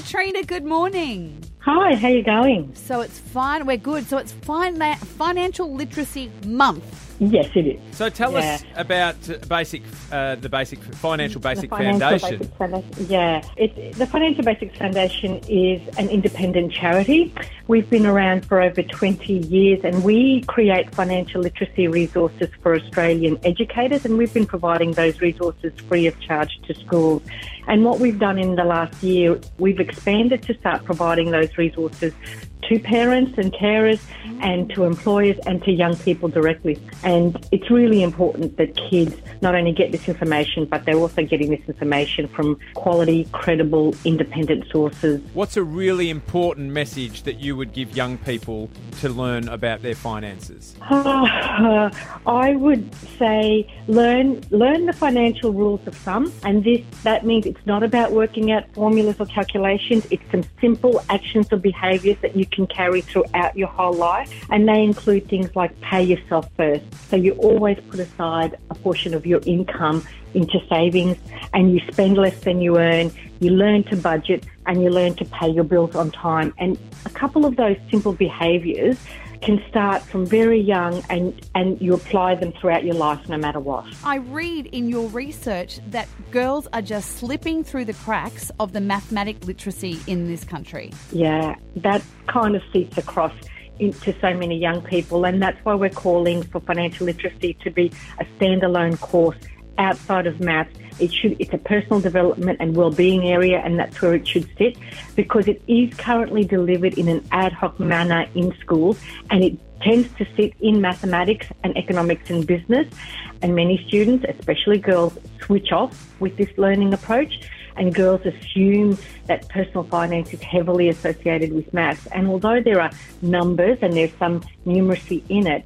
Katrina, good morning. Hi, how you going? So it's fine. We're good. So it's Financial Literacy Month. Yes, it is. So tell us about the basic Financial Basics Foundation. The Financial Basics Foundation is an independent charity. We've been around for over 20 years and we create financial literacy resources for Australian educators, and we've been providing those resources free of charge to schools. And what we've done in the last year, we've expanded to start providing those resources to parents and carers and to employers and to young people directly. And it's really important that kids not only get this information, but they're also getting this information from quality, credible, independent sources. What's a really important message that you would give young people to learn about their finances? I would say learn the financial rules of thumb, and that means it's not about working out formulas or calculations. It's some simple actions or behaviours that you can carry throughout your whole life, and they include things like pay yourself first. So you always put aside a portion of your income into savings, and you spend less than you earn. You learn to budget, and you learn to pay your bills on time. And a couple of those simple behaviours can start from very young, and you apply them throughout your life no matter what. I read in your research that girls are just slipping through the cracks of the mathematic literacy in this country. Yeah, that kind of seeps across into so many young people, and that's why we're calling for financial literacy to be a standalone course outside of maths. It's a personal development and wellbeing area, and that's where it should sit, because it is currently delivered in an ad hoc manner in schools, and it tends to sit in mathematics and economics and business. And many students, especially girls, switch off with this learning approach, and girls assume that personal finance is heavily associated with maths. And although there are numbers and there's some numeracy in it,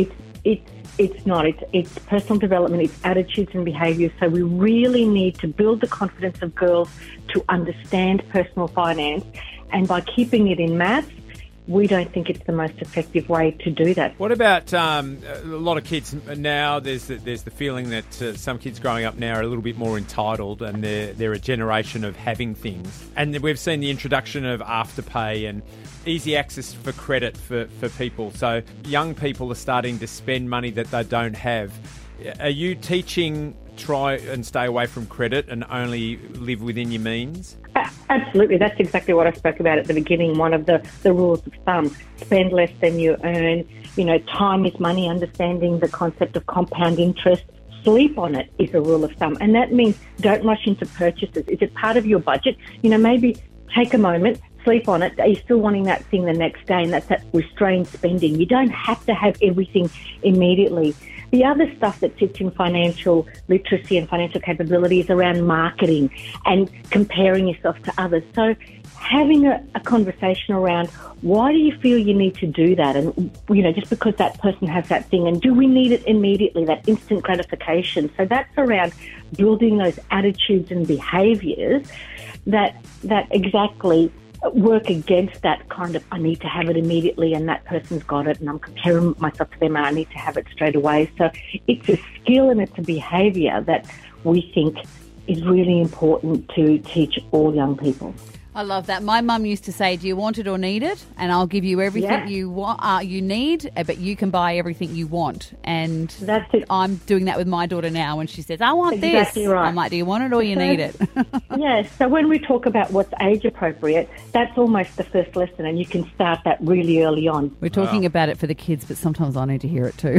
it's not. It's personal development, it's attitudes and behaviours. So we really need to build the confidence of girls to understand personal finance. And by keeping it in maths, we don't think it's the most effective way to do that. What about a lot of kids now? There's the feeling that some kids growing up now are a little bit more entitled, and they're a generation of having things. And we've seen the introduction of Afterpay and easy access for credit for people. So young people are starting to spend money that they don't have. Are you teaching try and stay away from credit and only live within your means? Absolutely. That's exactly what I spoke about at the beginning. One of the rules of thumb: spend less than you earn. Time is money, understanding the concept of compound interest. Sleep on it is a rule of thumb. And that means don't rush into purchases. Is it part of your budget? Maybe take a moment, sleep on it. Are you still wanting that thing the next day? And that's that restrained spending. You don't have to have everything immediately. The other stuff that sits in financial literacy and financial capability is around marketing and comparing yourself to others. So having a conversation around why do you feel you need to do that? And, just because that person has that thing, and do we need it immediately, that instant gratification? So that's around building those attitudes and behaviours that exactly work against that kind of, I need to have it immediately and that person's got it and I'm comparing myself to them and I need to have it straight away. So it's a skill and it's a behaviour that we think is really important to teach all young people. I love that. My mum used to say, do you want it or need it? And I'll give you everything you want, you need, but you can buy everything you want. And that's it. I'm doing that with my daughter now when she says, I want exactly this. Right. I'm like, do you want it or you need it? Yes. So when we talk about what's age appropriate, that's almost the first lesson, and you can start that really early on. We're talking about it for the kids, but sometimes I need to hear it too.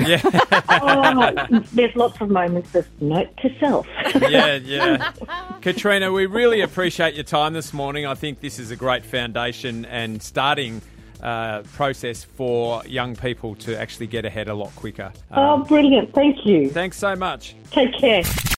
Yeah. There's lots of moments of note to self. Yeah. Katrina, we really appreciate your time this morning. I think this is a great foundation and starting process for young people to actually get ahead a lot quicker. Brilliant. Thank you. Thanks so much. Take care.